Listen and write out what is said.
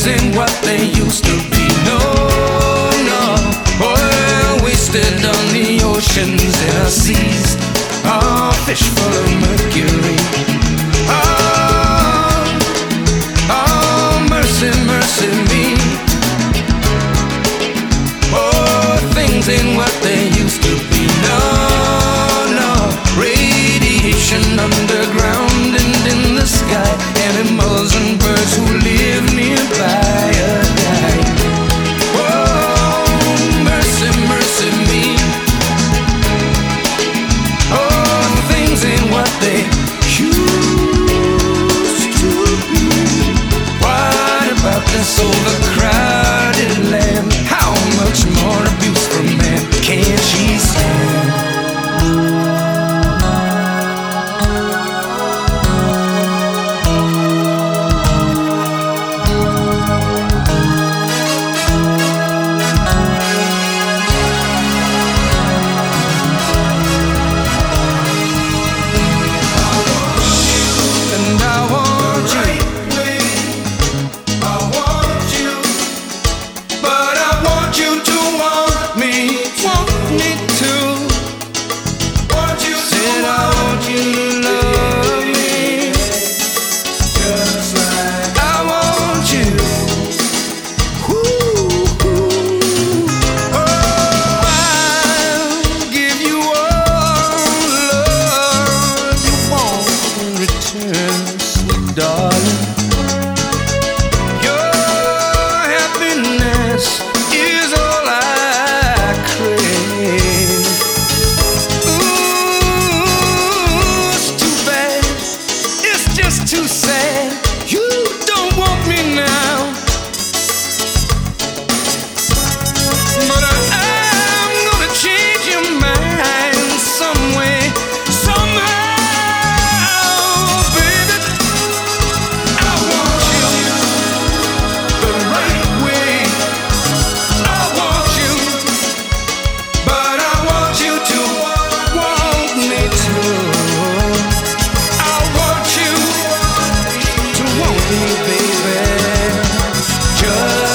ain't what they used to be. No, no. Oil wasted on the oceans and our seas. Oh, fish full of mercury. Oh, oh, mercy, mercy me. Oh, things ain't what they used to be. No, no. Radiation underground and in the sky. Animals and birds who live nearby are dying. Oh, mercy, mercy me. Oh, things ain't what they used to be. What about this overcrowded land? How much more abuse from man can't she stand? Just